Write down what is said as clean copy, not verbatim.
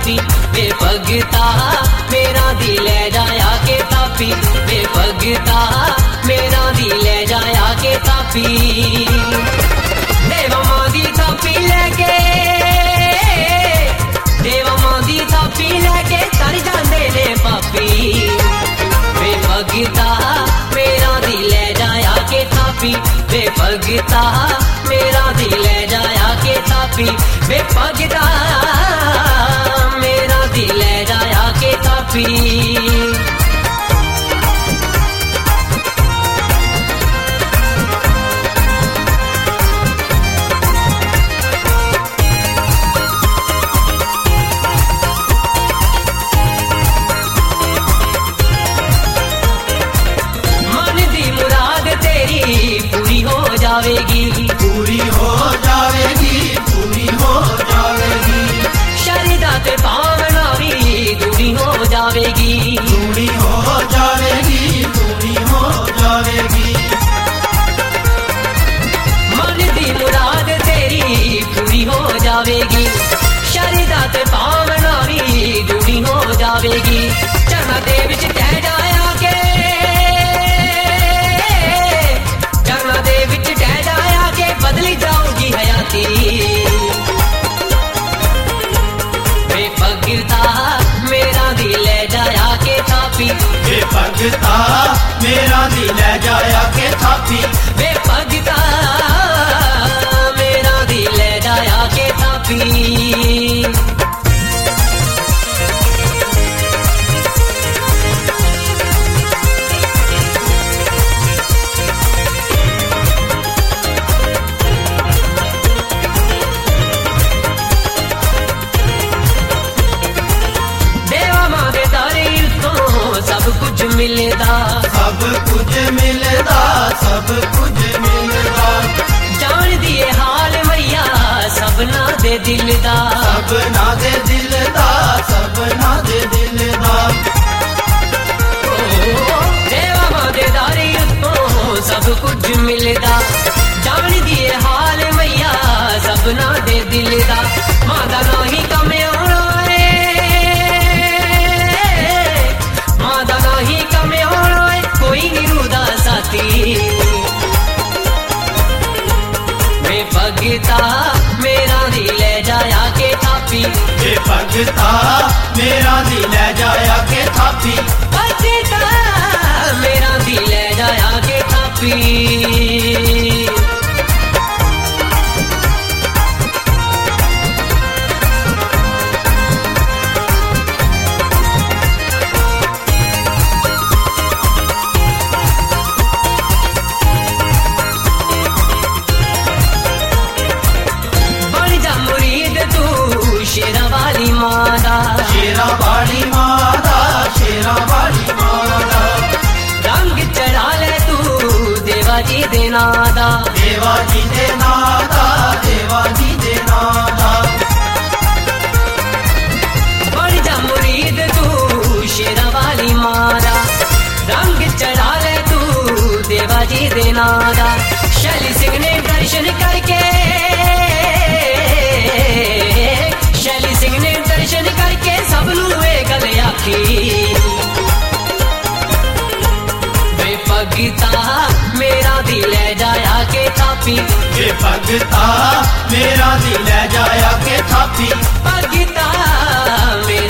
थापी वे भगता मेरा दिल ले जाया के थापी वे भगता मेरा दिल ले जाया के थापी देवा मां दी थापी लेके देवा मां दी थापी लेके तर जाते ने पापी वे भगता मेरा दिल ले जाया के थापी वे भगता मेरा दिल ले जाया के थापी वे भगता मेरा दिल ले जाया के थापी पूरी हो जावेगी पूरी हो जावेगी शरीदा ते पावना भी दूरी हो जावेगी पूरी हो जावेगी पूरी हो जावेगी मन दी मुराद तेरी पूरी हो जावेगी शरीदा ते पावना भी दूरी हो जावेगी चरना दे विच तह जाया के बदली जाऊंगी हयाती वे भगता मेरा दिल ले जाया के थापी वे भगता मेरा दिल ले जाया के थापी वे भगता मेरा दिल ले जाया के थापी सब कुछ मिलदा सब कुछ मिलदा सब कुछ मिलदा जान दिए हाल मैया सबना दे दिल दा सबना दे दिल दा सबना दे दिल दा देवा मां दे दारी उत्तों सब कुछ मिलदा जान दिए हाल मैया सबना दे दिल दा मां दा नहीं कम आना कोई निरुदा साथी वे भगता मेरा दिल ले जाया के थापी वे भगता मेरा दिल ले जाया के थापी भगता मेरा दिल ले जाया के थापी शेरा वाली मादा शेरा वाली मादा शेरा वाली मादा रंग चढ़ा ले तू देवा जी दे नादा देवा जी दे नादा देवा जी दे नादा बढ़ जा मुरीद तू शेरा वाली मादा रंग चढ़ा ले तू देवा जी दे नादा शैली सिंह ने दर्शन करके शैली सिंह ने दर्शन करके सब लुए गल आखी वे भगता मेरा दिल ले जाया के थापी वे भगता मेरा दिल ले जाया के थापी भगता